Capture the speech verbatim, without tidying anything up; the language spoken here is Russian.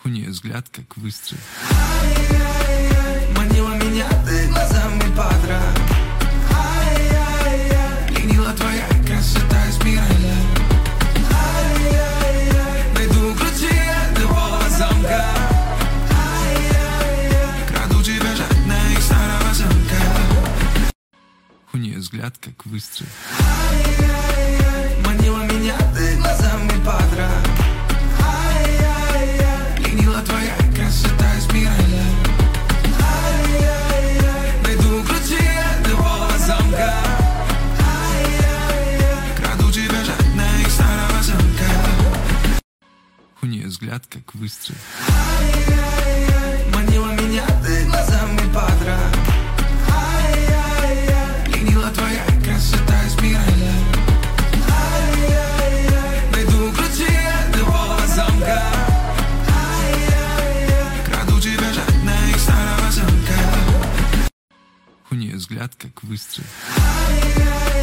У нее взгляд как выстрел. Ай-яй-яй, манила меня ты глазами подра. Ай-яй-яй, пленила твоя красота из спираля. Ай-яй-яй, найду ключи от любого замка. Ай-яй-яй, краду тебя жадно из старого замка. У нее взгляд как выстрел. Ай-яй-яй, манила меня ты глазами подра. Ай-яй-яй, пленила твоя красота из спираля. Ай-яй-яй, найду ключи от любого замка. Ай-яй-яй, краду тебя жадно из старого замка. У нее взгляд как выстрел. Ай-яй-яй, манила меня ты глазами подра. Ай-яй-яй, пленила твоя красота из спираля. Ай-яй-яй, найду ключи от любого замка. Ай-яй-яй, краду тебя жадно из старого замка. У нее взгляд как выстрел. Ай-яй-яй.